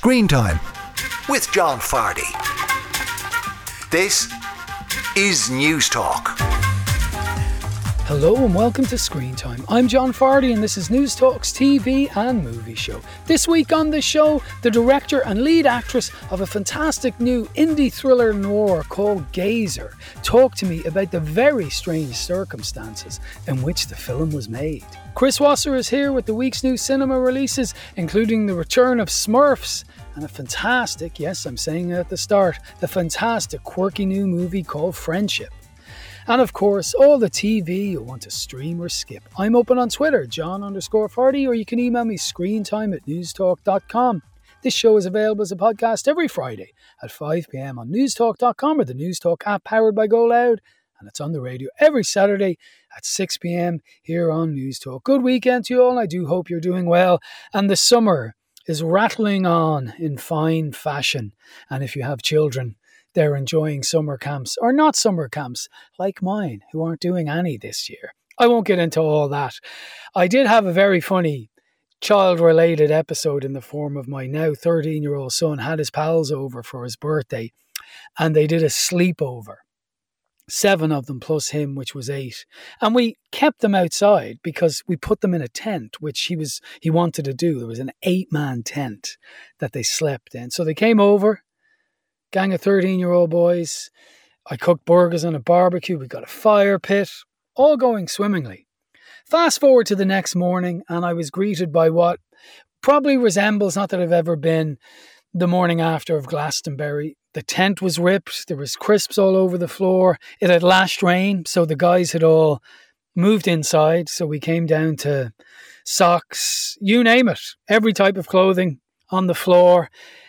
Screen Time with John Fardy. This is News Talk. Hello and welcome to Screen Time. I'm John Fardy and this is News Talk's TV and movie show. This week on the show, the director and lead actress of a fantastic new indie thriller noir called Gazer talked to me about the very strange circumstances in which the film was made. Chris Wasser is here with the week's new cinema releases, including the return of Smurfs and a fantastic, yes, I'm saying it at the start, the fantastic quirky new movie called Friendship. And of course, all the TV you want to stream or skip. I'm open on Twitter, John_Fardy, or you can email me screentime@newstalk.com. This show is available as a podcast every Friday at 5 p.m. on newstalk.com or the News Talk app powered by Go Loud. And it's on the radio every Saturday at 6 p.m. here on News Talk. Good weekend to you all. I do hope you're doing well. And the summer is rattling on in fine fashion. And if you have children, they're enjoying summer camps or not summer camps like mine, who aren't doing any this year. I won't get into all that. I did have a very funny child-related episode in the form of my now 13-year-old son had his pals over for his birthday and they did a sleepover. 7 of them plus him, which was 8. And we kept them outside because we put them in a tent, which he wanted to do. There was an 8-man tent that they slept in. So they came over. Gang of 13-year-old boys. I cooked burgers on a barbecue. We got a fire pit. All going swimmingly. Fast forward to the next morning and I was greeted by what probably resembles, not that I've ever been, the morning after of Glastonbury. The tent was ripped. There was crisps all over the floor. It had lashed rain, so the guys had all moved inside. So we came down to socks, you name it. Every type of clothing on the floor.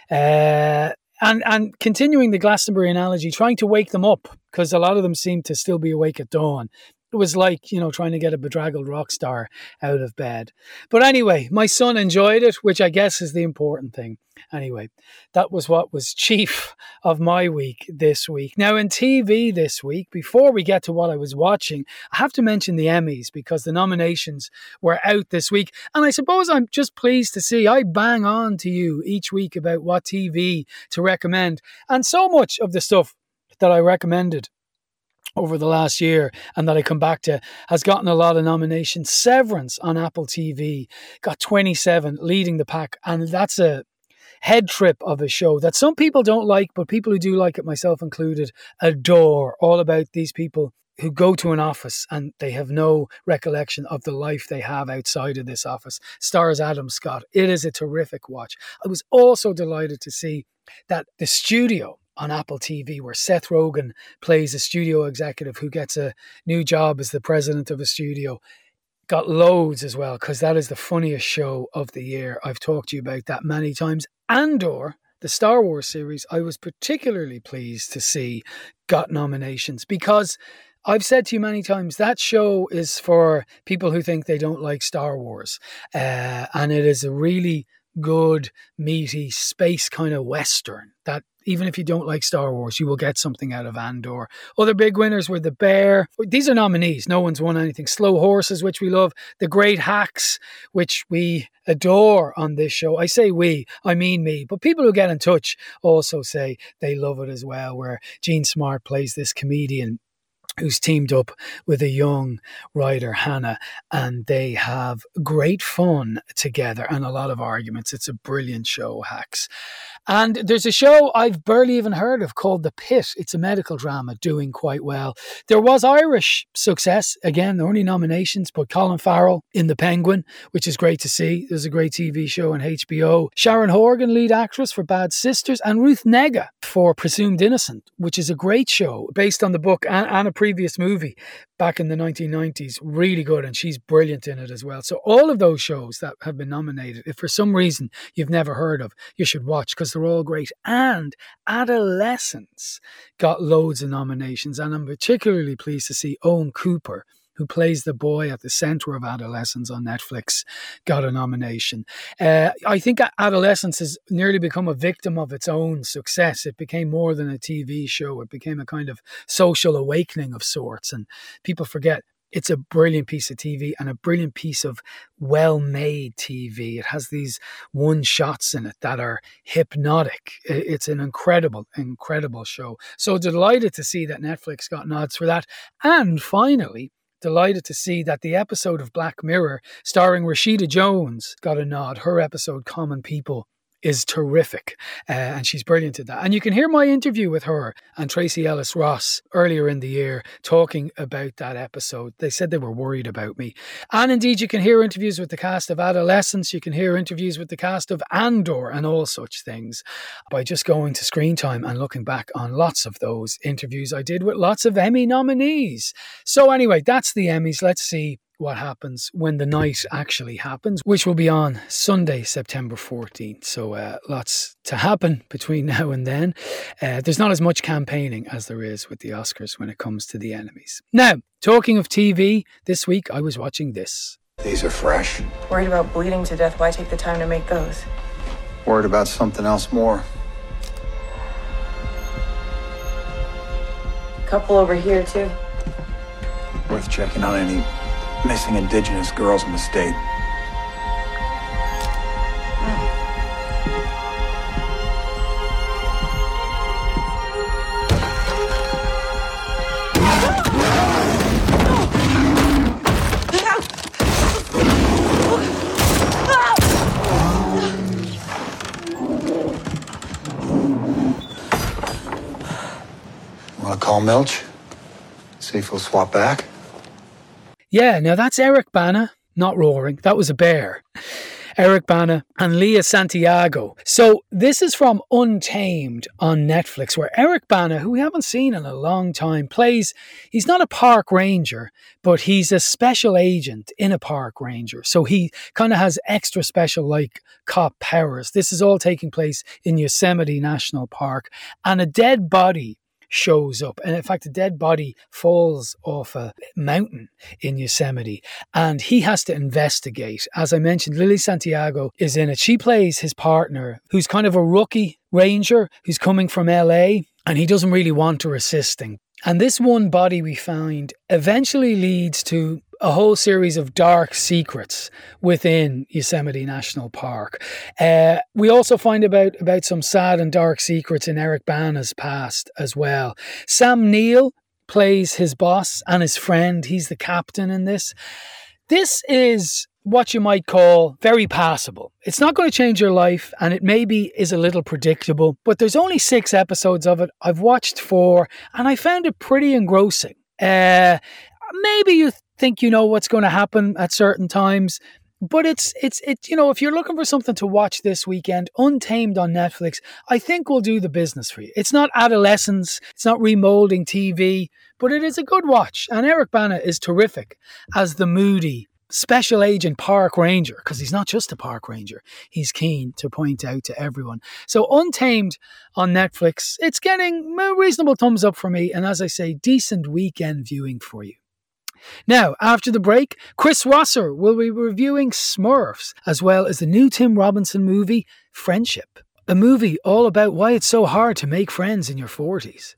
And continuing the Glastonbury analogy, trying to wake them up, because a lot of them seemed to still be awake at dawn. It was like, trying to get a bedraggled rock star out of bed. But anyway, my son enjoyed it, which I guess is the important thing. Anyway, that was what was chief of my week this week. Now in TV this week, before we get to what I was watching, I have to mention the Emmys because the nominations were out this week. And I suppose I'm just pleased to see I bang on to you each week about what TV to recommend. And so much of the stuff that I recommended over the last year and that I come back to has gotten a lot of nominations. Severance on Apple TV got 27, leading the pack. And that's a head trip of a show that some people don't like, but people who do like it, myself included, adore. All about these people who go to an office and they have no recollection of the life they have outside of this office. Stars Adam Scott. It is a terrific watch. I was also delighted to see that The Studio on Apple TV, where Seth Rogen plays a studio executive who gets a new job as the president of a studio, got loads as well, because that is the funniest show of the year. I've talked to you about that many times. Andor, the Star Wars series, I was particularly pleased to see got nominations because I've said to you many times that show is for people who think they don't like Star Wars. And it is a really good, meaty, space kind of Western that even if you don't like Star Wars, you will get something out of Andor. Other big winners were The Bear. These are nominees. No one's won anything. Slow Horses, which we love. The Great Hacks, which we adore on this show. I say we, I mean me. But people who get in touch also say they love it as well, where Gene Smart plays this comedian who's teamed up with a young writer, Hannah, and they have great fun together and a lot of arguments. It's a brilliant show, Hacks. And there's a show I've barely even heard of called The Pit. It's a medical drama doing quite well. There was Irish success. Again, the only nominations, but Colin Farrell in The Penguin, which is great to see. There's a great TV show on HBO. Sharon Horgan, lead actress for Bad Sisters, and Ruth Negga for Presumed Innocent, which is a great show based on the book and a previous movie back in the 1990s. Really good, and she's brilliant in it as well. So all of those shows that have been nominated, if for some reason you've never heard of, you should watch because they're all great. And Adolescence got loads of nominations, and I'm particularly pleased to see Owen Cooper, who plays the boy at the centre of Adolescence on Netflix, got a nomination. I think Adolescence has nearly become a victim of its own success. It became more than a TV show. It became a kind of social awakening of sorts, and people forget It's a brilliant piece of TV and a brilliant piece of well-made TV. It has these one shots in it that are hypnotic. It's an incredible, incredible show. So delighted to see that Netflix got nods for that. And finally, delighted to see that the episode of Black Mirror starring Rashida Jones got a nod. Her episode, Common People, is terrific, and she's brilliant at that. And you can hear my interview with her and Tracy Ellis Ross earlier in the year talking about that episode. They said they were worried about me. And indeed, you can hear interviews with the cast of Adolescence. You can hear interviews with the cast of Andor and all such things by just going to Screen Time and looking back on lots of those interviews I did with lots of Emmy nominees. So anyway, that's the Emmys. Let's see what happens when the night actually happens, which will be on Sunday, September 14th. So lots to happen between now and then. There's not as much campaigning as there is with the Oscars when it comes to the Emmys. Now, talking of TV, this week I was watching this. These are fresh. Worried about bleeding to death, why take the time to make those? Worried about something else more. Couple over here, too. Worth checking on any missing Indigenous girls in the state. Want to call Milch? See if he'll swap back? Yeah, now that's Eric Bana, not Roaring. That was a bear. Eric Bana and Leah Santiago. So this is from Untamed on Netflix, where Eric Bana, who we haven't seen in a long time, he's not a park ranger, but he's a special agent in a park ranger. So he kind of has extra special like cop powers. This is all taking place in Yosemite National Park, and a dead body shows up, and in fact a dead body falls off a mountain in Yosemite, and he has to investigate. As I mentioned, Lily Santiago is in it. She plays his partner, who's kind of a rookie ranger who's coming from LA, and he doesn't really want her assisting. And this one body we find eventually leads to a whole series of dark secrets within Yosemite National Park. We also find about some sad and dark secrets in Eric Bana's past as well. Sam Neill plays his boss and his friend. He's the captain in this. This is what you might call very passable. It's not going to change your life, and it maybe is a little predictable, but there's only 6 episodes of it. I've watched 4, and I found it pretty engrossing. Maybe you think you know what's going to happen at certain times, but it's you know, if you're looking for something to watch this weekend, Untamed on Netflix, I think will do the business for you. It's not Adolescence, it's not remolding TV, but it is a good watch, and Eric Bana is terrific as the moody special agent park ranger, because he's not just a park ranger. He's keen to point out to everyone. So Untamed on Netflix, it's getting a reasonable thumbs up for me, and as I say, decent weekend viewing for you. Now, after the break, Chris Wasser will be reviewing Smurfs, as well as the new Tim Robinson movie, Friendship. A movie all about why it's so hard to make friends in your 40s.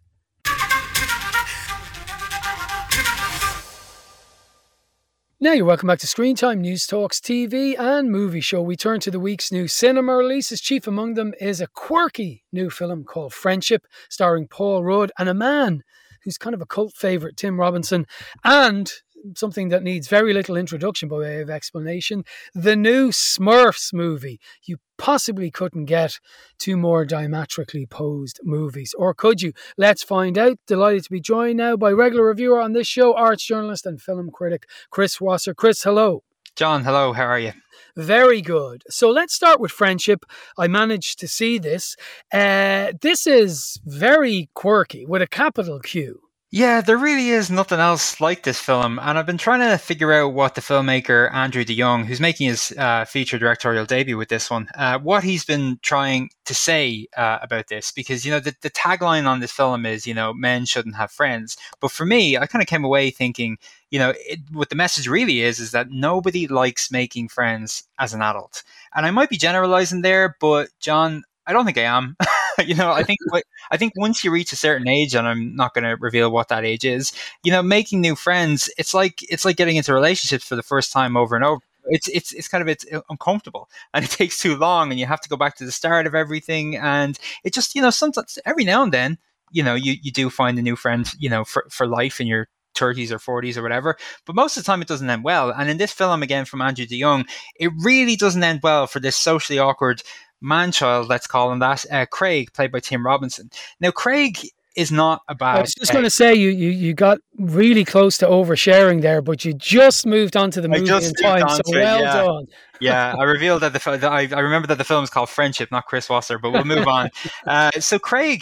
Now you're welcome back to Screen Time, News Talks TV and movie show. We turn to the week's new cinema releases. Chief among them is a quirky new film called Friendship, starring Paul Rudd and a man who's kind of a cult favourite, Tim Robinson, and something that needs very little introduction by way of explanation, the new Smurfs movie. You possibly couldn't get 2 more diametrically opposed movies, or could you? Let's find out. Delighted to be joined now by regular reviewer on this show, arts journalist and film critic Chris Wasser. Chris, hello. John, hello. How are you? Very good. So let's start with Friendship. I managed to see this. This is very quirky with a capital Q. Yeah, there really is nothing else like this film, and I've been trying to figure out what the filmmaker Andrew DeYoung, who's making his feature directorial debut with this one, what he's been trying to say about this, because, you know, the tagline on this film is, you know, men shouldn't have friends. But for me, I kind of came away thinking, you know, what the message really is that nobody likes making friends as an adult. And I might be generalizing there, but John, I don't think I am. I think once you reach a certain age, and I'm not going to reveal what that age is, making new friends, it's like getting into relationships for the first time over and over. It's uncomfortable, and it takes too long, and you have to go back to the start of everything, and it just sometimes every now and then you do find a new friend for life in your 30s or 40s or whatever, but most of the time it doesn't end well. And in this film, again, from Andrew DeYoung, it really doesn't end well for this socially awkward man-child, let's call him that, Craig, played by Tim Robinson. Now, Craig is not a bad I was just going to say, you got really close to oversharing there, but you just moved on to the movie in time, so well done. Yeah, I revealed that I remember that the film is called Friendship, not Chris Wasser, but we'll move on. So Craig,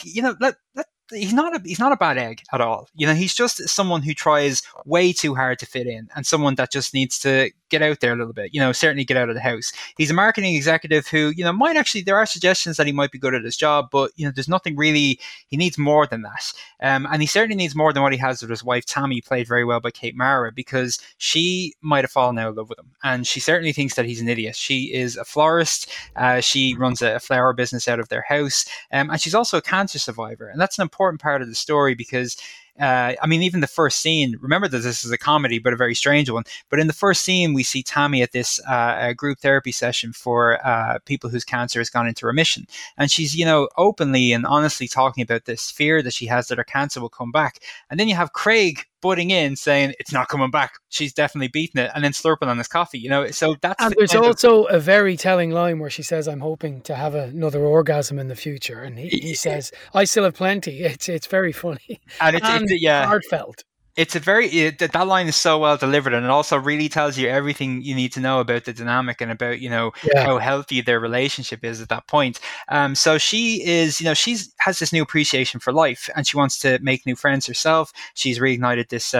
he's not a bad egg at all. He's just someone who tries way too hard to fit in, and someone that just needs to get out there a little bit, certainly get out of the house. He's a marketing executive who, might actually, there are suggestions that he might be good at his job, but, there's nothing really, he needs more than that. And he certainly needs more than what he has with his wife, Tammy, played very well by Kate Mara, because she might have fallen out of love with him. And she certainly thinks that he's an idiot. She is a florist. She runs a flower business out of their house. And she's also a cancer survivor. And that's an important part of the story because even the first scene, remember that this is a comedy, but a very strange one. But in the first scene, we see Tammy at this group therapy session for people whose cancer has gone into remission. And she's, openly and honestly talking about this fear that she has that her cancer will come back. And then you have Craig butting in saying it's not coming back, she's definitely beaten it, and then slurping on his coffee, so that's. And there's also a very telling line where she says, I'm hoping to have another orgasm in the future, and he says, I still have plenty. It's very funny and heartfelt. It's that line is so well delivered, and it also really tells you everything you need to know about the dynamic and about, how healthy their relationship is at that point. So she is, has this new appreciation for life, and she wants to make new friends herself. She's reignited this,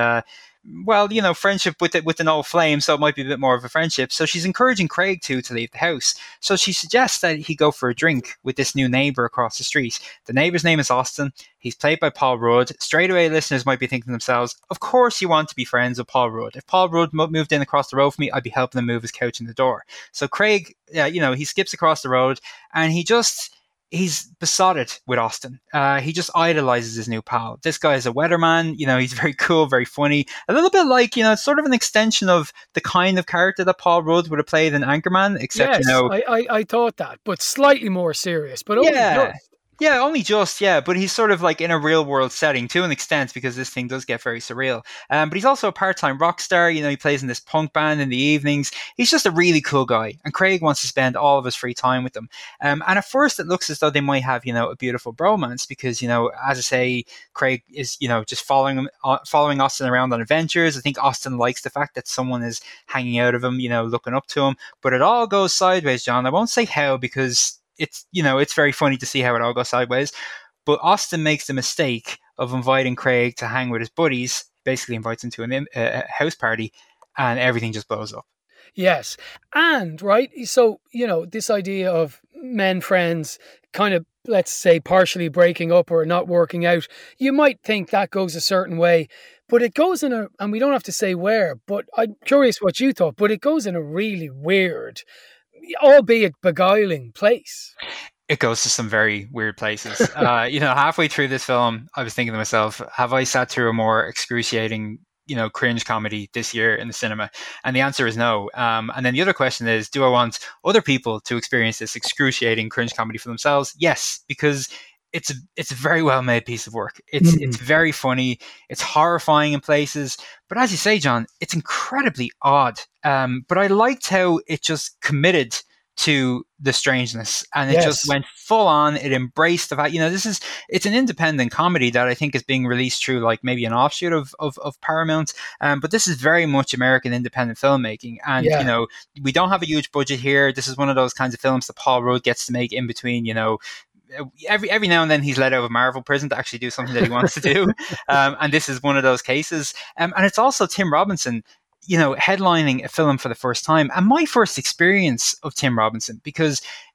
friendship with an old flame, so it might be a bit more of a friendship. So she's encouraging Craig to leave the house. So she suggests that he go for a drink with this new neighbor across the street. The neighbor's name is Austin. He's played by Paul Rudd. Straight away, listeners might be thinking to themselves, of course you want to be friends with Paul Rudd. If Paul Rudd moved in across the road from me, I'd be helping him move his couch in the door. So Craig, he skips across the road, and he's besotted with Austin. He just idolizes his new pal. This guy is a weatherman. He's very cool, very funny. A little bit like, it's sort of an extension of the kind of character that Paul Rudd would have played in Anchorman, except, yes, I thought that, but slightly more serious. But only just, but he's sort of like in a real world setting to an extent, because this thing does get very surreal. But he's also a part-time rock star. He plays in this punk band in the evenings. He's just a really cool guy, and Craig wants to spend all of his free time with him. And at first it looks as though they might have, a beautiful bromance, because, as I say, Craig is, just following Austin around on adventures. I think Austin likes the fact that someone is hanging out of him, looking up to him, but it all goes sideways, John. I won't say how, because it's very funny to see how it all goes sideways. But Austin makes the mistake of inviting Craig to hang with his buddies, basically invites him to a house party, and everything just blows up. Yes. And, right, so, this idea of men friends kind of, let's say, partially breaking up or not working out, you might think that goes a certain way, but it goes and we don't have to say where, but I'm curious what you thought, but it goes in a really weird, albeit beguiling place. It goes to some very weird places. Halfway through this film, I was thinking to myself, have I sat through a more excruciating, cringe comedy this year in the cinema? And the answer is no. And then the other question is, do I want other people to experience this excruciating cringe comedy for themselves? Yes, because it's a very well made piece of work. It's very funny. It's horrifying in places, but as you say, John, it's incredibly odd. But I liked how it just committed to the strangeness, and it just went full on. It embraced the fact, it's an independent comedy that I think is being released through like maybe an offshoot of Paramount. But this is very much American independent filmmaking, and we don't have a huge budget here. This is one of those kinds of films that Paul Rudd gets to make in between, every now and then he's let out of Marvel prison to actually do something that he wants to do. And this is one of those cases. And it's also Tim Robinson, headlining a film for the first time. And my first experience of Tim Robinson, because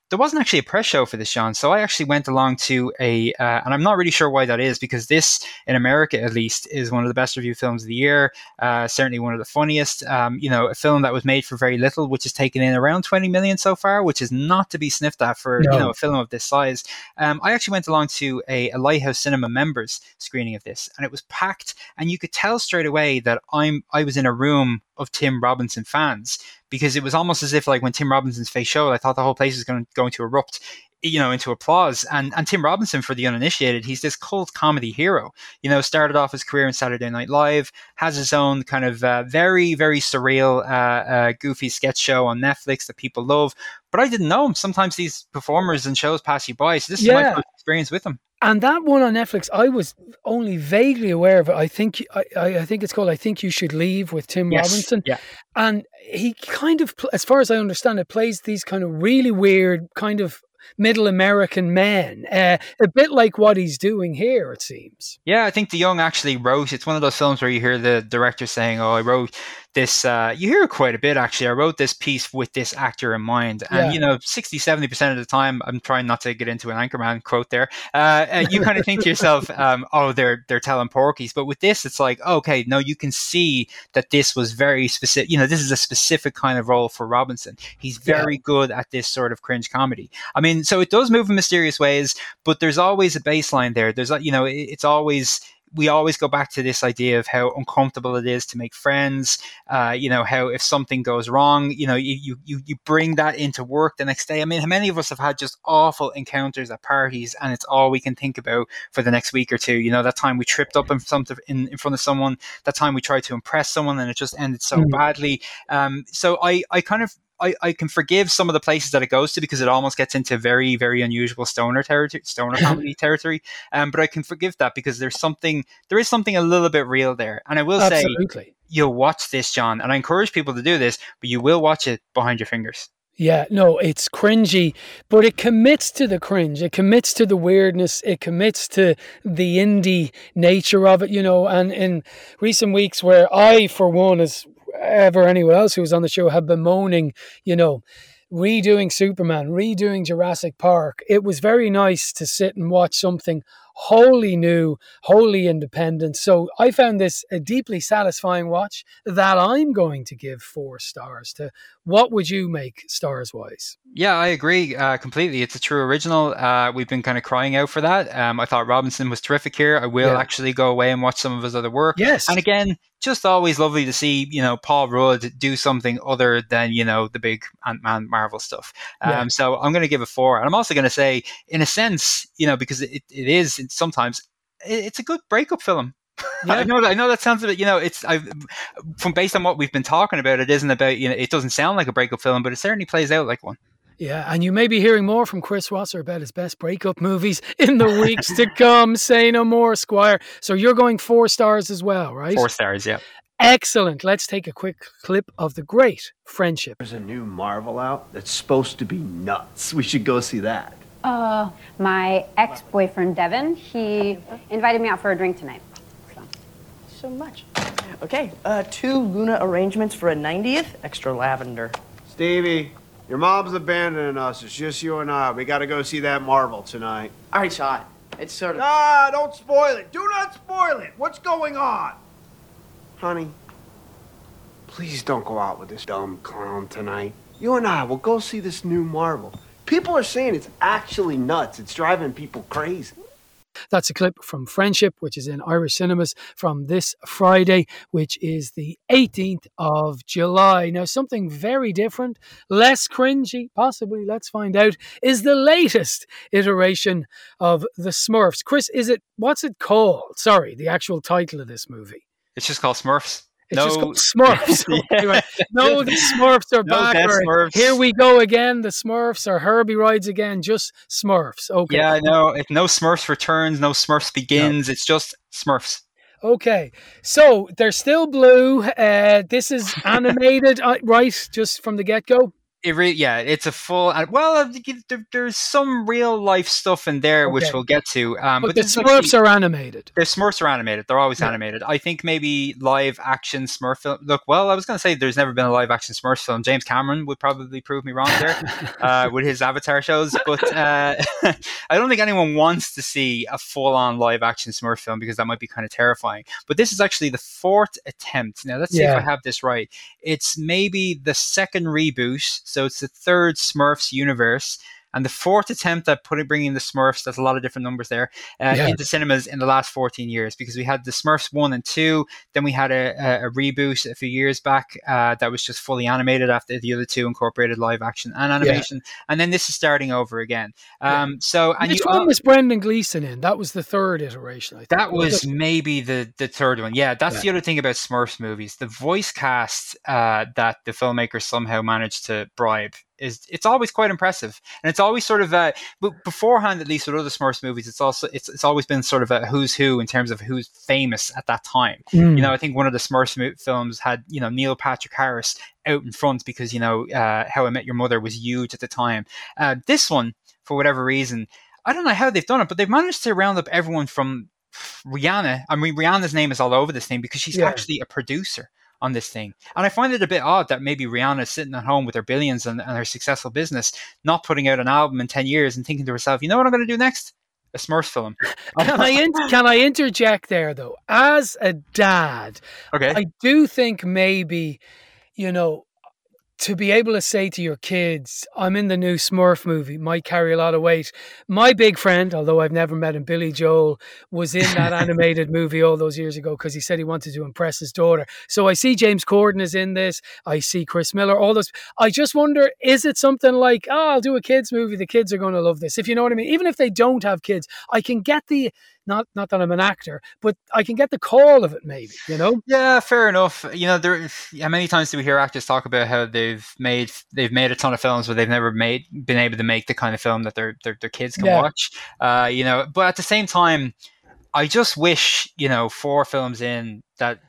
there wasn't actually a press show for this, John. So I actually went along to and I'm not really sure why that is, because this, in America at least, is one of the best reviewed films of the year. Certainly one of the funniest. A film that was made for very little, which has taken in around 20 million so far, which is not to be sniffed at for a film of this size. I actually went along to a Lighthouse Cinema members screening of this, and it was packed, and you could tell straight away that I was in a room of Tim Robinson fans, because it was almost as if, like, when Tim Robinson's face showed, I thought the whole place was going to erupt, into applause. And Tim Robinson, for the uninitiated, he's this cult comedy hero. Started off his career in Saturday Night Live, has his own kind of very, very surreal, goofy sketch show on Netflix that people love. But I didn't know him. Sometimes these performers and shows pass you by. So this is my first experience with him. And that one on Netflix, I was only vaguely aware of it. I think it's called I Think You Should Leave, with Tim Robinson. Yeah. And he kind of, as far as I understand it, plays these kind of really weird kind of middle American men, a bit like what he's doing here, it seems. Yeah, I think DeYoung actually wrote, it's one of those films where you hear the director saying, I wrote this, you hear it quite a bit actually, I wrote this piece with this actor in mind. And, 60-70% of the time, I'm trying not to get into an Anchorman quote there, you kind of think to yourself, they're telling porkies. But with this, it's like, okay, no, you can see that this was very specific. This is a specific kind of role for Robinson. He's very good at this sort of cringe comedy. I mean, so it does move in mysterious ways, but there's always a baseline there. There's, it's always, we always go back to this idea of how uncomfortable it is to make friends. How if something goes wrong, you bring that into work the next day. I mean, how many of us have had just awful encounters at parties, and it's all we can think about for the next week or two? That time we tripped up in front of someone, that time we tried to impress someone, and it just ended so badly. So I kind of, I can forgive some of the places that it goes to, because it almost gets into very, very unusual stoner comedy territory. But I can forgive that because there is something a little bit real there. And I will say, you'll watch this, John, and I encourage people to do this, but you will watch it behind your fingers. Yeah, no, it's cringy, but it commits to the cringe. It commits to the weirdness. It commits to the indie nature of it, and in recent weeks where I, for one, as ever anyone else who was on the show, have been moaning, redoing Superman, redoing Jurassic Park. It was very nice to sit and watch something wholly new, wholly independent. So I found this a deeply satisfying watch that I'm going to give 4 stars to. What would you make stars-wise? Yeah, I agree completely. It's a true original. We've been kind of crying out for that. I thought Robinson was terrific here. I will actually go away and watch some of his other work. Yes. And again, just always lovely to see, Paul Rudd do something other than, the big Ant-Man Marvel stuff. So I'm going to give it 4. And I'm also going to say, in a sense, because it is sometimes, it's a good breakup film. Yeah. I know that sounds a bit, it's from based on what we've been talking about, it isn't about, it doesn't sound like a breakup film, but it certainly plays out like one. Yeah, and you may be hearing more from Chris Wasser about his best breakup movies in the weeks to come. Say no more, Squire. So you're going 4 stars as well, right? 4 stars, yeah. Excellent. Let's take a quick clip of The Great Friendship. There's a new Marvel out that's supposed to be nuts. We should go see that. My ex-boyfriend, Devin, he invited me out for a drink tonight. So much. Okay, 2 Luna arrangements for a 90th, extra lavender. Stevie, your mom's abandoning us. It's just you and I. We gotta go see that Marvel tonight. I already saw it. It's sort of... Ah, don't spoil it. Do not spoil it. What's going on? Honey, please don't go out with this dumb clown tonight. You and I will go see this new Marvel. People are saying it's actually nuts. It's driving people crazy. That's a clip from Friendship, which is in Irish cinemas from this Friday, which is the 18th of July. Now, something very different, less cringy, possibly, let's find out, is the latest iteration of The Smurfs. Chris, what's it called? Sorry, the actual title of this movie. It's just called Smurfs. It's just called Smurfs. Yeah. No, the Smurfs are back. Smurfs. Here we go again. The Smurfs, or Herbie rides again. Just Smurfs. Okay. Yeah, no Smurfs returns, no Smurfs begins. No. It's just Smurfs. Okay, so they're still blue. This is animated, right? Just from the get-go. It's a full. There's some real life stuff in there which Okay. we'll get to. But the this is Smurfs are animated. The Smurfs are animated. They're always animated. I think maybe live action Smurf film. Look, well, I was going to say there's never been a live action Smurf film. James Cameron would probably prove me wrong there with his Avatar shows. But I don't think anyone wants to see a full on live action Smurf film because that might be kind of terrifying. But this is actually the 4th attempt. Now, let's see if I have this right. It's maybe the 2nd reboot. So it's the 3rd Smurfs universe. And the 4th attempt at bringing the Smurfs, that's a lot of different numbers there, into cinemas in the last 14 years, because we had the Smurfs 1 and 2, then we had a reboot a few years back that was just fully animated after the other 2 incorporated live action and animation, and then this is starting over again. Which one was Brendan Gleeson in? That was the 3rd iteration, I think. That was maybe the 3rd one. Yeah, that's the other thing about Smurfs movies. The voice cast that the filmmakers somehow managed to bribe it's always quite impressive, and it's always sort of but beforehand, at least with other Smurfs movies, it's always been sort of a who's who in terms of who's famous at that time. I think one of the Smurfs films had Neil Patrick Harris out in front because How I Met Your Mother was huge at the time. This one, for whatever reason, I don't know how they've done it, but they've managed to round up everyone from Rihanna. I mean, Rihanna's name is all over this thing because she's actually a producer on this thing. And I find it a bit odd that maybe Rihanna is sitting at home with her billions and her successful business, not putting out an album in 10 years and thinking to herself, you know what I'm going to do next? A Smurfs film. Can I interject there, though? As a dad, I do think maybe, to be able to say to your kids, I'm in the new Smurf movie, might carry a lot of weight. My big friend, although I've never met him, Billy Joel, was in that animated movie all those years ago because he said he wanted to impress his daughter. So I see James Corden is in this. I see Chris Miller, all those. I just wonder, is it something like, I'll do a kids movie, the kids are going to love this. If you know what I mean? Even if they don't have kids, I can get the... Not that I'm an actor, but I can get the call of it, maybe, Yeah, fair enough. How many times do we hear actors talk about how they've made a ton of films, but they've never been able to make the kind of film that their kids can watch. But at the same time, I just wish 4 films in that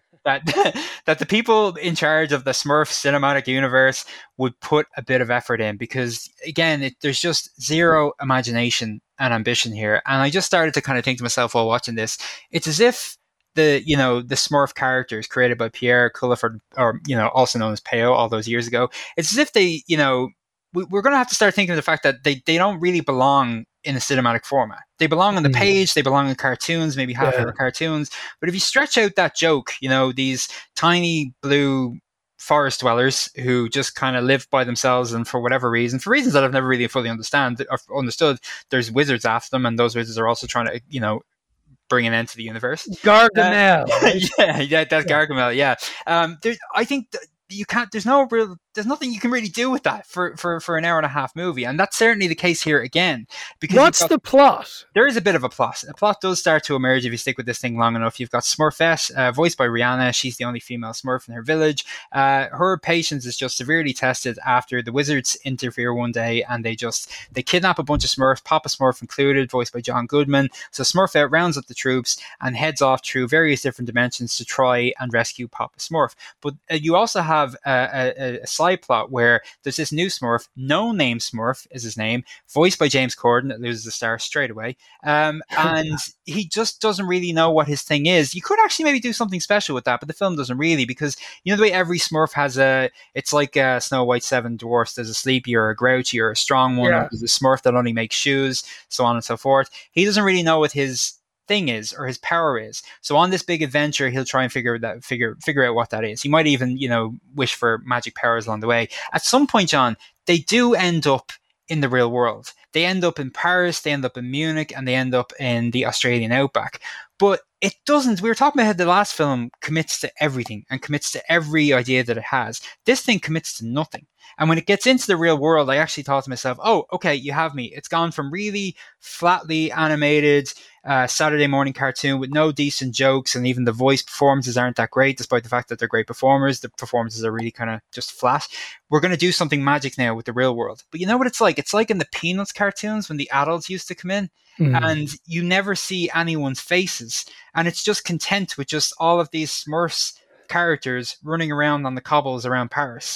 the people in charge of the Smurf cinematic universe would put a bit of effort in, because again, there's just zero imagination and ambition here. And I just started to kind of think to myself while watching this, it's as if the Smurf characters created by Pierre Culliford, or also known as Peo, all those years ago, it's as if they we're going to have to start thinking of the fact that they don't really belong in a cinematic format. They belong on the page, they belong in cartoons, maybe half-hour cartoons. But if you stretch out that joke, these tiny blue forest dwellers who just kind of live by themselves, and for whatever reason, for reasons that I've never really fully understood, there's wizards after them, and those wizards are also trying to, bring an end to the universe. Gargamel. That's Gargamel. Yeah. I think you can't. There's nothing you can really do with that for an hour and a half movie, and that's certainly the case here again. Because what's the plot? There is a bit of a plot. A plot does start to emerge if you stick with this thing long enough. You've got Smurfette, voiced by Rihanna. She's the only female Smurf in her village. Her patience is just severely tested after the wizards interfere one day, and they kidnap a bunch of Smurfs, Papa Smurf included, voiced by John Goodman. So Smurfette rounds up the troops and heads off through various different dimensions to try and rescue Papa Smurf. But you also have a side plot where there's this new Smurf, No Name Smurf is his name, voiced by James Corden, that loses the star straight away. And he just doesn't really know what his thing is. You could actually maybe do something special with that, but the film doesn't really, because the way every Smurf has it's like Snow White, Seven Dwarfs, there's a sleepy or a grouchy or a strong one, or there's a Smurf that only makes shoes, so on and so forth. He doesn't really know what his thing is or his power is. So on this big adventure, he'll try and figure out what that is. He might even, wish for magic powers along the way. At some point, John, they do end up in the real world. They end up in Paris, they end up in Munich, and they end up in the Australian outback. But it doesn't. We were talking about how the last film commits to everything and commits to every idea that it has. This thing commits to nothing. And when it gets into the real world, I actually thought to myself, oh, okay, you have me. It's gone from really flatly animated Saturday morning cartoon with no decent jokes, and even the voice performances aren't that great, despite the fact that they're great performers. The performances are really kind of just flat. We're going to do something magic now with the real world. But you know what it's like? It's like in the Peanuts cartoons when the adults used to come in, and you never see anyone's faces. And it's just content with just all of these Smurfs characters running around on the cobbles around Paris.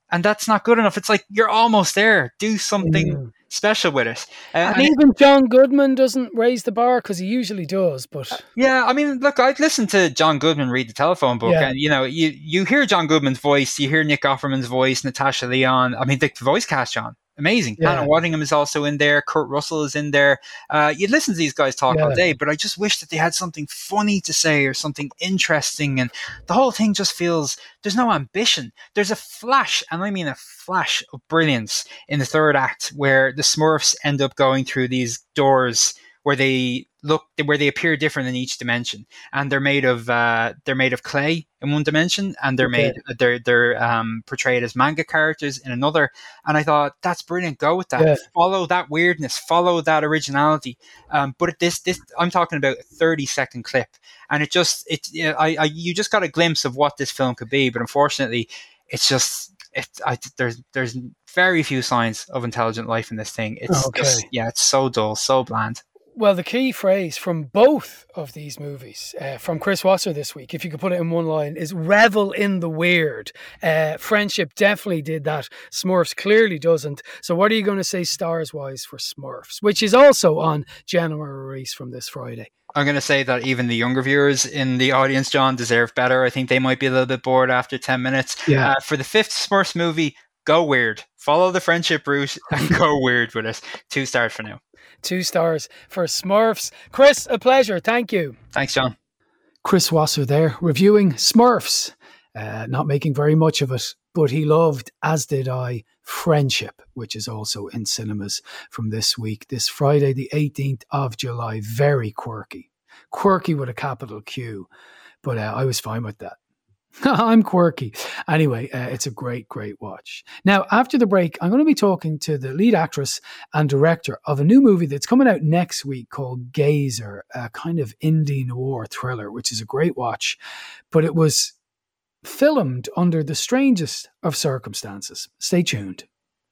and that's not good enough. It's like, you're almost there. Do something special with it. And even John Goodman doesn't raise the bar, because he usually does. But yeah, I mean, look, I'd listen to John Goodman read the telephone book, and you hear John Goodman's voice, you hear Nick Offerman's voice, Natasha Lyonne. I mean, the voice cast, John, amazing. Hannah Waddingham is also in there. Kurt Russell is in there. You'd listen to these guys talk all day, but I just wish that they had something funny to say or something interesting. And the whole thing just feels, there's no ambition. There's a flash, and I mean a flash of brilliance in the third act, where the Smurfs end up going through these doors where they appear different in each dimension, and they're made of clay in one dimension, and they're portrayed as manga characters in another. And I thought, that's brilliant. Go with that. Follow that weirdness. Follow that originality. But this I'm talking about a 30-second clip, and you just got a glimpse of what this film could be. But unfortunately, it's just there's very few signs of intelligent life in this thing. It's it's so dull, so bland. Well, the key phrase from both of these movies, from Chris Wasser this week, if you could put it in one line, is revel in the weird. Friendship definitely did that. Smurfs clearly doesn't. So what are you going to say stars-wise for Smurfs, which is also on general release from this Friday? I'm going to say that even the younger viewers in the audience, John, deserve better. I think they might be a little bit bored after 10 minutes. Yeah. For the fifth Smurfs movie, go weird. Follow the friendship route and go weird with it. 2 stars for now. 2 stars for Smurfs. Chris, a pleasure. Thank you. Thanks, John. Chris Wasser there, reviewing Smurfs. Not making very much of it, but he loved, as did I, Friendship, which is also in cinemas from this week, this Friday, the 18th of July. Very quirky. Quirky with a capital Q. But I was fine with that. I'm quirky. Anyway, it's a great, great watch. Now, after the break, I'm going to be talking to the lead actress and director of a new movie that's coming out next week called Gazer, a kind of indie noir thriller, which is a great watch. But it was filmed under the strangest of circumstances. Stay tuned.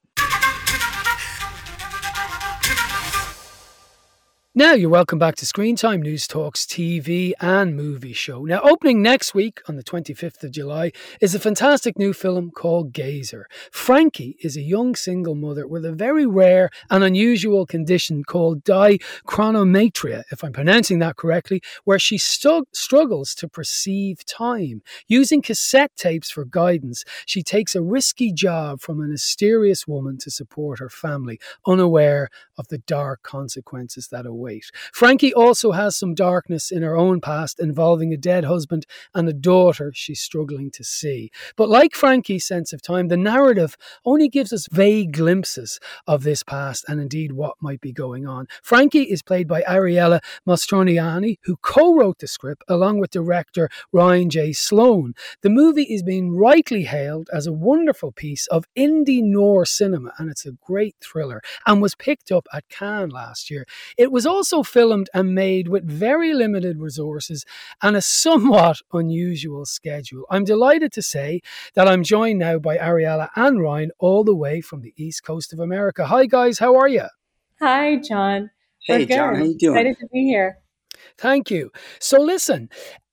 Now you're welcome back to Screen Time, News Talk's TV and movie show. Now, opening next week on the 25th of July is a fantastic new film called Gazer. Frankie is a young single mother with a very rare and unusual condition called dichronometria, if I'm pronouncing that correctly, where she struggles to perceive time. Using cassette tapes for guidance, she takes a risky job from a mysterious woman to support her family, unaware of the dark consequences that await. Frankie also has some darkness in her own past involving a dead husband and a daughter she's struggling to see. But like Frankie's sense of time, the narrative only gives us vague glimpses of this past and indeed what might be going on. Frankie is played by Ariella Mastroianni, who co-wrote the script along with director Ryan J. Sloan. The movie is being rightly hailed as a wonderful piece of indie noir cinema, and it's a great thriller and was picked up at Cannes last year. It was also filmed and made with very limited resources and a somewhat unusual schedule. I'm delighted to say that I'm joined now by Ariella and Ryan all the way from the East Coast of America. Hi guys, how are you? Hi John. Hey John, how you doing? Excited to be here. Thank you. So listen,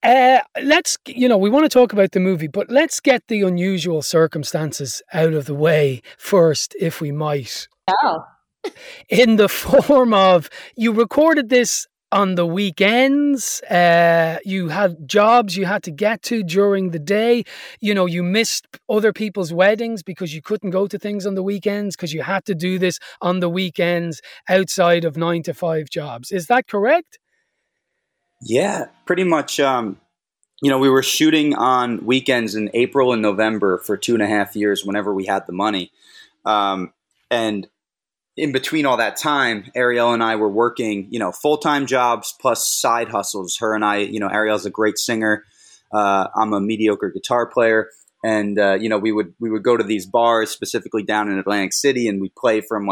we want to talk about the movie, but let's get the unusual circumstances out of the way first, if we might. Oh. In the form of, you recorded this on the weekends, you had jobs you had to get to during the day, you missed other people's weddings because you couldn't go to things on the weekends because you had to do this on the weekends outside of 9-to-5 jobs. Is that correct? Yeah, pretty much. We were shooting on weekends in April and November for 2.5 years whenever we had the money. And in between all that time, Arielle and I were working, full-time jobs plus side hustles. Her and I, Arielle's a great singer. I'm a mediocre guitar player. And, we would go to these bars, specifically down in Atlantic City, and we'd play from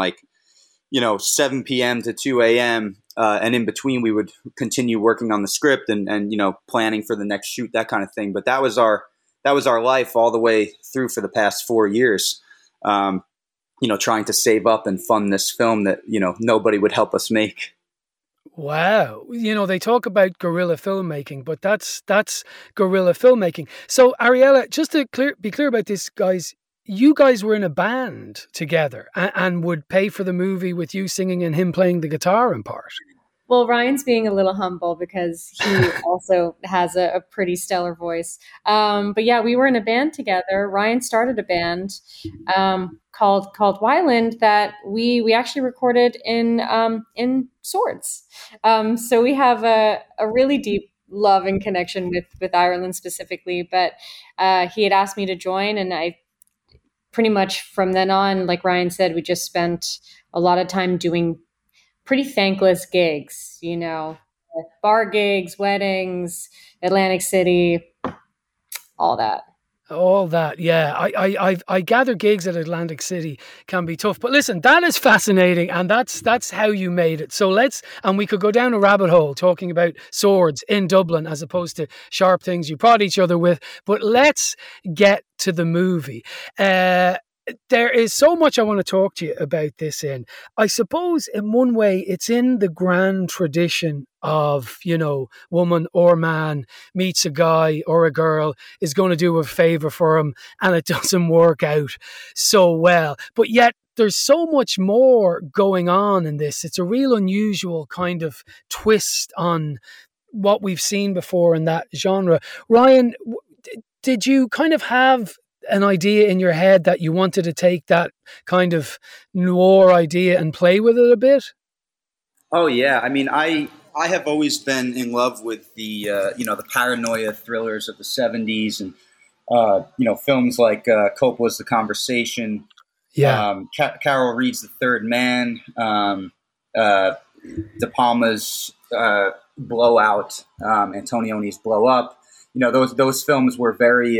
7 p.m. to 2 a.m. And in between, we would continue working on the script and planning for the next shoot, that kind of thing. But that was our life all the way through for the past 4 years. Trying to save up and fund this film that, nobody would help us make. Wow. They talk about guerrilla filmmaking, but that's guerrilla filmmaking. So Ariella, just to be clear about this, guys, you guys were in a band together and would pay for the movie with you singing and him playing the guitar in part. Well, Ryan's being a little humble because he also has a pretty stellar voice. But yeah, we were in a band together. Ryan started a band called Wyland that we actually recorded in Swords. So we have a really deep love and connection with Ireland specifically. But he had asked me to join, and I pretty much from then on, like Ryan said, we just spent a lot of time doing pretty thankless gigs, bar gigs, weddings, Atlantic City, all that. All that, yeah. I gather gigs at Atlantic City can be tough. But listen, that is fascinating, and that's how you made it. So and we could go down a rabbit hole talking about Swords in Dublin as opposed to Sharp Things you prod each other with. But let's get to the movie. There is so much I want to talk to you about this in. I suppose in one way it's in the grand tradition of, woman or man meets a guy or a girl, is going to do a favor for him, and it doesn't work out so well. But yet there's so much more going on in this. It's a real unusual kind of twist on what we've seen before in that genre. Ryan, did you kind of have an idea in your head that you wanted to take that kind of noir idea and play with it a bit? Oh yeah, I mean, I have always been in love with the the paranoia thrillers of the 70s, and films like Coppola's The Conversation, Carol Reed's The Third Man, De Palma's Blowout, Antonioni's Blow Up. Those films were very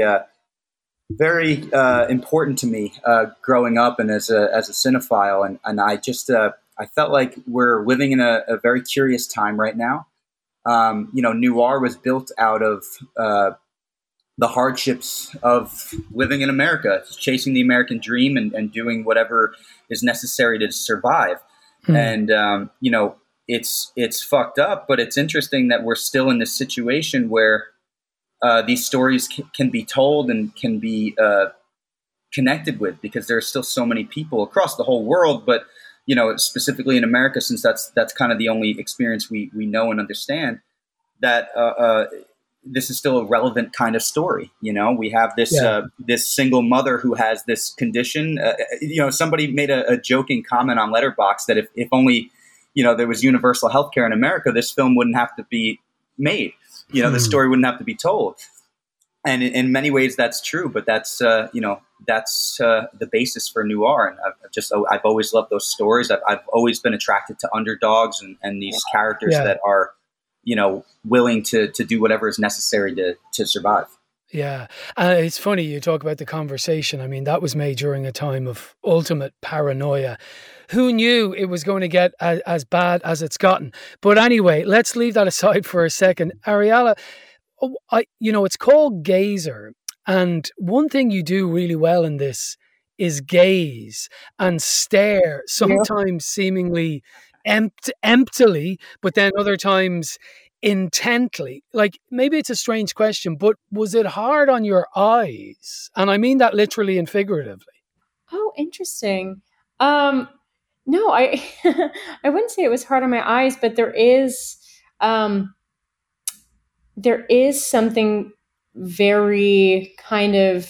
important to me growing up and as a cinephile, and I just I felt like we're living in a very curious time right now. Noir was built out of the hardships of living in America, chasing the American dream and doing whatever is necessary to survive. And it's fucked up, but it's interesting that we're still in this situation where these stories can be told and can be connected with, because there are still so many people across the whole world, but specifically in America, since that's kind of the only experience we know and understand, that this is still a relevant kind of story. We have this this single mother who has this condition. Somebody made a joking comment on Letterboxd that if only there was universal healthcare in America, this film wouldn't have to be made. The story wouldn't have to be told. And in many ways that's true, but that's the basis for noir. And I've always loved those stories. I've always been attracted to underdogs and these characters that are, willing to do whatever is necessary to survive. Yeah. It's funny you talk about The Conversation. I mean, that was made during a time of ultimate paranoia. Who knew it was going to get as bad as it's gotten? But anyway, let's leave that aside for a second. Ariella, it's called Gazer. And one thing you do really well in this is gaze and stare, sometimes seemingly emptily, but then other times intently. Like, maybe it's a strange question, but was it hard on your eyes? And I mean that literally and figuratively. Oh, interesting. No, I I wouldn't say it was hard on my eyes, but there is something very kind of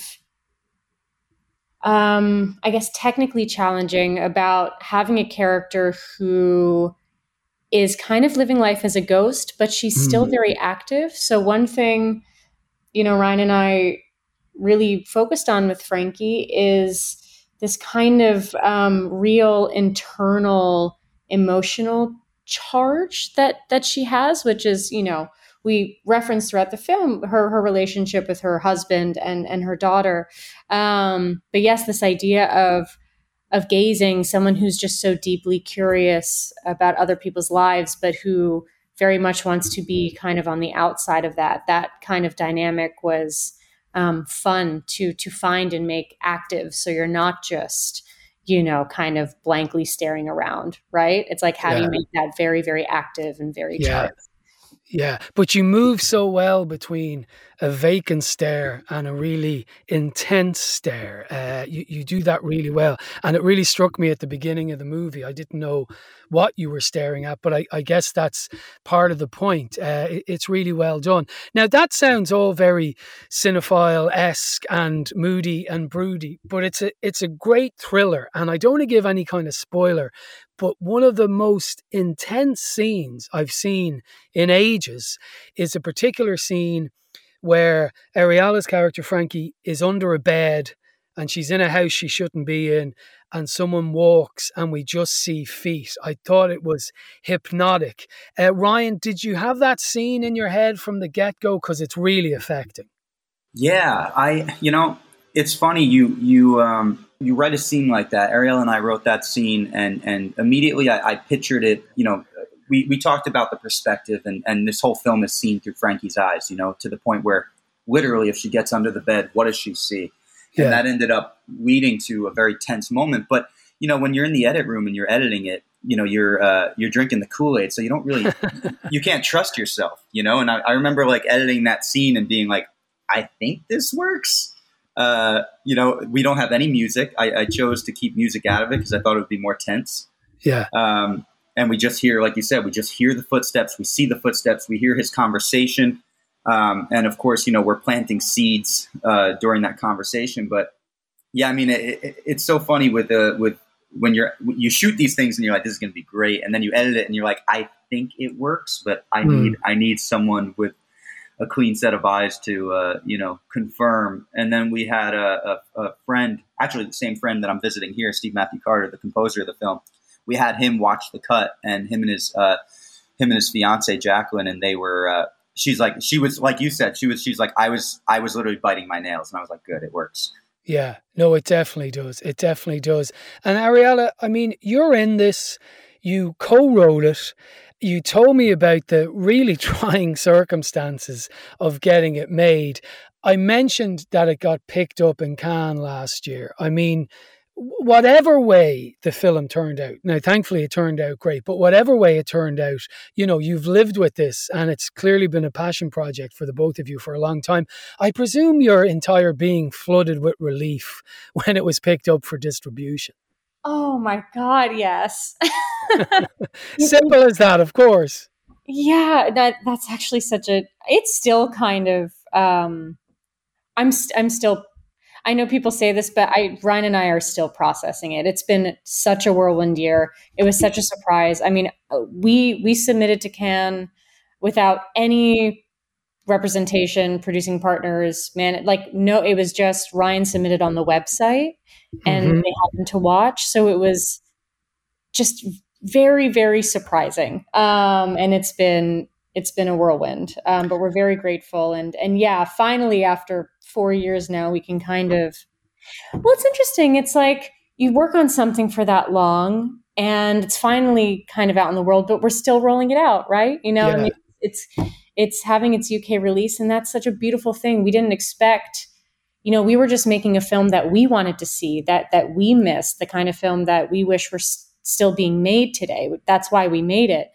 I guess technically challenging about having a character who is kind of living life as a ghost, but she's still very active. So one thing, Ryan and I really focused on with Frankie is this kind of real internal emotional charge that she has, which is, we reference throughout the film her relationship with her husband and her daughter. But yes, this idea of gazing, someone who's just so deeply curious about other people's lives, but who very much wants to be kind of on the outside of that kind of dynamic was fun to find and make active. So you're not just, kind of blankly staring around, right? It's like, how do you make that very, very active and very charged? Yeah, but you move so well between a vacant stare and a really intense stare. You do that really well. And it really struck me at the beginning of the movie. I didn't know what you were staring at, but I guess that's part of the point. It's really well done. Now, that sounds all very cinephile-esque and moody and broody, but it's a great thriller. And I don't want to give any kind of spoiler, but one of the most intense scenes I've seen in ages is a particular scene where Ariela's character, Frankie, is under a bed and she's in a house she shouldn't be in, and someone walks and we just see feet. I thought it was hypnotic. Ryan, did you have that scene in your head from the get-go? Because it's really affecting. Yeah, it's funny. You write a scene like that. Ariel and I wrote that scene, and immediately I pictured it. We talked about the perspective, and this whole film is seen through Frankie's eyes. To the point where literally, if she gets under the bed, what does she see? Yeah. And that ended up leading to a very tense moment. But when you're in the edit room and you're editing it, you're drinking the Kool-Aid, so you don't really you can't trust yourself. And I remember like editing that scene and being like, I think this works. We don't have any music. I chose to keep music out of it because I thought it would be more tense. Yeah. And we just hear, like you said, we just hear the footsteps. We see the footsteps. We hear his conversation. And of course, we're planting seeds during that conversation. But yeah, I mean, it's so funny with when you shoot these things and you're like, this is going to be great. And then you edit it and you're like, I think it works, but I need someone with a clean set of eyes to, confirm. And then we had a friend, actually the same friend that I'm visiting here, Steve Matthew Carter, the composer of the film. We had him watch the cut, and him and his fiance Jacqueline, and they were. She was like you said. She's like I was literally biting my nails, and I was like, good, it works. Yeah, no, it definitely does. It definitely does. And Ariela, I mean, you're in this. You co-wrote it. You told me about the really trying circumstances of getting it made. I mentioned that it got picked up in Cannes last year. I mean, whatever way the film turned out, now thankfully it turned out great, but whatever way it turned out, you've lived with this and it's clearly been a passion project for the both of you for a long time. I presume your entire being flooded with relief when it was picked up for distribution. Oh my God, yes. Simple as that, of course. Yeah, that's actually it's still kind of, I'm still, I know people say this, but Ryan and I are still processing it. It's been such a whirlwind year. It was such a surprise. I mean, we submitted to Cannes without any representation, producing partners, it was just Ryan submitted on the website and they happened to watch. So it was just very, very surprising. And it's been a whirlwind, but we're very grateful. And yeah, finally, after 4 years now, we can kind of, it's interesting. It's like you work on something for that long and it's finally kind of out in the world, but we're still rolling it out. Right. Yeah. I mean, it's having its UK release, and that's such a beautiful thing. We didn't expect, we were just making a film that we wanted to see, that we missed, the kind of film that we wish were still being made today. That's why we made it.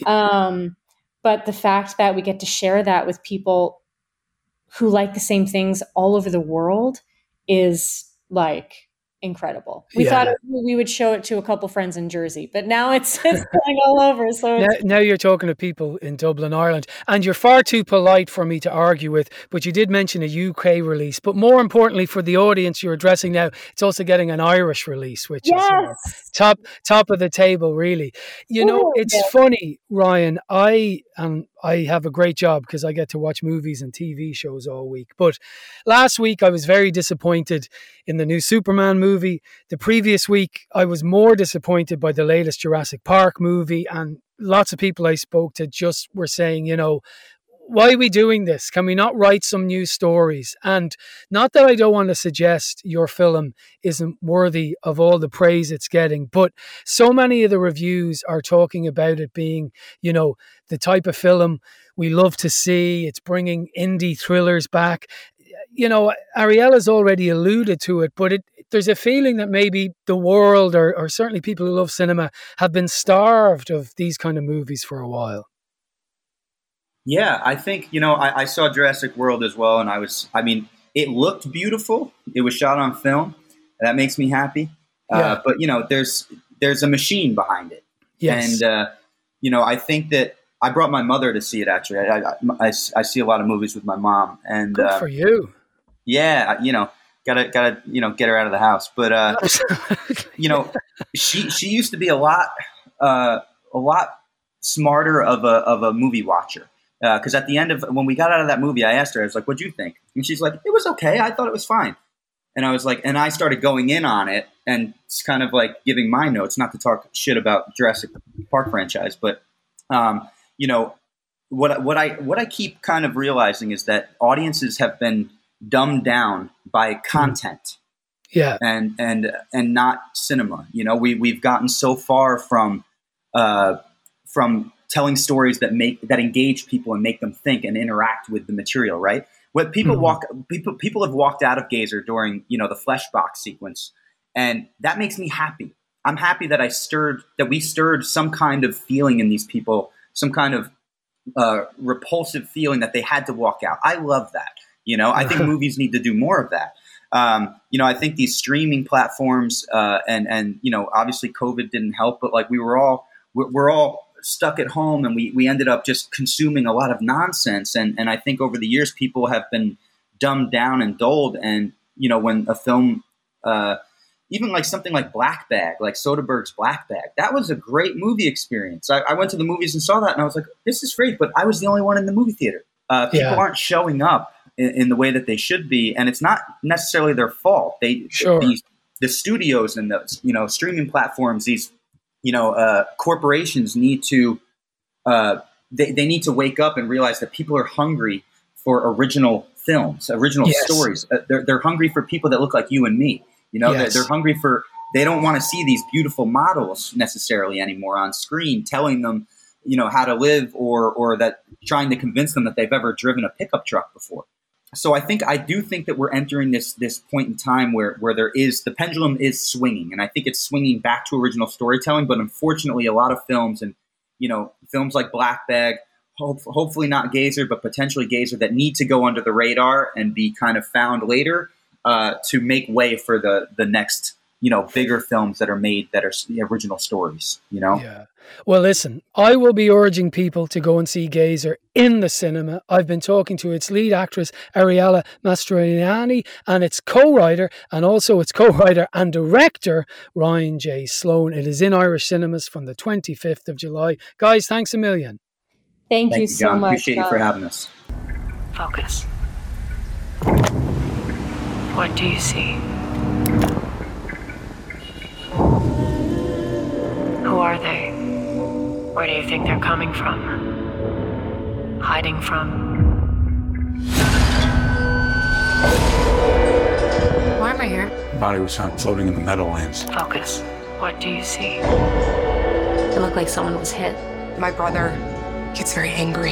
But the fact that we get to share that with people who like the same things all over the world is like incredible. We thought we would show it to a couple friends in Jersey, but now it's going all over. So now you're talking to people in Dublin, Ireland, and you're far too polite for me to argue with, but you did mention a UK release. But more importantly, for the audience you're addressing now, it's also getting an Irish release, which is top of the table, really. It's funny, Ryan, I have a great job because I get to watch movies and TV shows all week. But last week I was very disappointed in the new Superman movie. The previous week I was more disappointed by the latest Jurassic Park movie. And lots of people I spoke to just were saying, why are we doing this? Can we not write some new stories? And not that I don't want to suggest your film isn't worthy of all the praise it's getting, but so many of the reviews are talking about it being, the type of film we love to see. It's bringing indie thrillers back. Ariela's already alluded to it, but there's a feeling that maybe the world or certainly people who love cinema have been starved of these kind of movies for a while. Yeah, I think, I saw Jurassic World as well, and it looked beautiful. It was shot on film. That makes me happy. Yeah. But, there's a machine behind it. Yes. And, I think that I brought my mother to see it, actually. I see a lot of movies with my mom. And good for you. Yeah, gotta get her out of the house. But, she used to be a lot smarter of a movie watcher. Because at the end of when we got out of that movie, I asked her, I was like, "What'd you think?" And she's like, "It was okay. I thought it was fine." And I was like, and I started going in on it and it's kind of like giving my notes, not to talk shit about Jurassic Park franchise, but what I keep kind of realizing is that audiences have been dumbed down by content, and not cinema. We've gotten so far from telling stories that engage people and make them think and interact with the material, right? What people have walked out of Gazer during, the flesh box sequence, and that makes me happy. I'm happy that we stirred some kind of feeling in these people, some kind of repulsive feeling that they had to walk out. I love that. I think movies need to do more of that. I think these streaming platforms, and obviously COVID didn't help, but like we're all stuck at home, and we ended up just consuming a lot of nonsense. And I think over the years, people have been dumbed down and dulled. And, when a film, even like something like Black Bag, like Soderbergh's Black Bag, that was a great movie experience. I went to the movies and saw that, and I was like, this is great, but I was the only one in the movie theater. People aren't showing up in the way that they should be, and it's not necessarily their fault. The studios and the streaming platforms, these corporations need to they need to wake up and realize that people are hungry for original films, original stories. They're hungry for people that look like you and me. They're hungry for. They don't want to see these beautiful models necessarily anymore on screen, telling them how to live, or that trying to convince them that they've ever driven a pickup truck before. So I do think that we're entering this point in time where the pendulum is swinging, and I think it's swinging back to original storytelling. But unfortunately, a lot of films and films like Black Bag, hopefully not Gazer, but potentially Gazer, that need to go under the radar and be kind of found later to make way for the next bigger films that are made that are original stories. Yeah. Well, listen, I will be urging people to go and see Gazer in the cinema. I've been talking to its lead actress, Ariella Mastroianni, and its co-writer and director, Ryan J. Sloan. It is in Irish cinemas from the 25th of July. Guys, thanks a million. Thank you so John. much. Appreciate you for having us. Focus. What do you see? Who are they? Where do you think they're coming from? Hiding from? Why am I here? The body was found floating in the Meadowlands. Focus. What do you see? It looked like someone was hit. My brother gets very angry.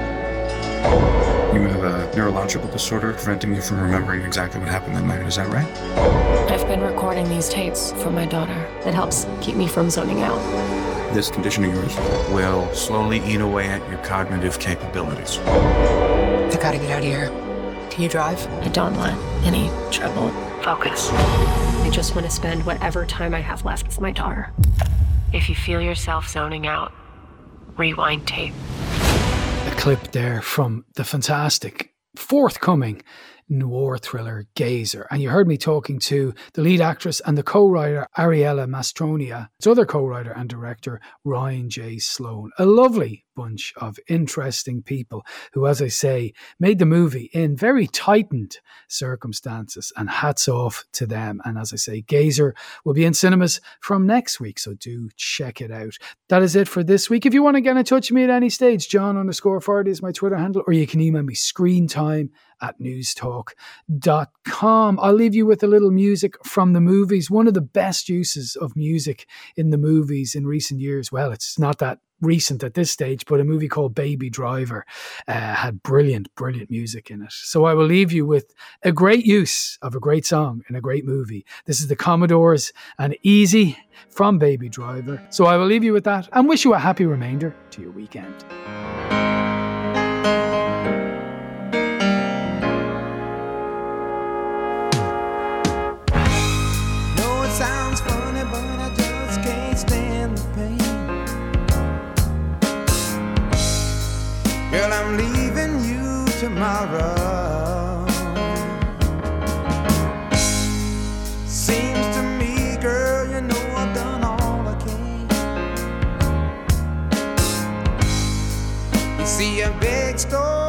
You have a neurological disorder preventing you from remembering exactly what happened that night. Is that right? I've been recording these tapes for my daughter. It helps keep me from zoning out. This condition of yours will slowly eat away at your cognitive capabilities. I gotta get out of here. Can you drive? I don't want any trouble. Focus. I just want to spend whatever time I have left with my daughter. If you feel yourself zoning out, rewind tape. A clip there from the fantastic forthcoming noir thriller Gazer. And you heard me talking to the lead actress and the co-writer Ariella Mastroianni, its other co-writer and director Ryan J. Sloan. A lovely bunch of interesting people who, as I say, made the movie in very tightened circumstances, and hats off to them. And as I say, Gazer will be in cinemas from next week, so do check it out. That is it for this week. If you want to get in touch with me at any stage, John_Fardy is my Twitter handle, or you can email me screentime@newstalk.com. I'll leave you with a little music from the movies. One of the best uses of music in the movies in recent years, well, it's not that recent at this stage, but a movie called Baby Driver had brilliant music in it. So I will leave you with a great use of a great song in a great movie. This is the Commodores and Easy from Baby Driver. So I will leave you with that and wish you a happy remainder to your weekend. Know it sounds funny, but I just can't stand the pain. Girl, I'm leaving you tomorrow. Seems to me, girl, you know I've done all I can. You see a big store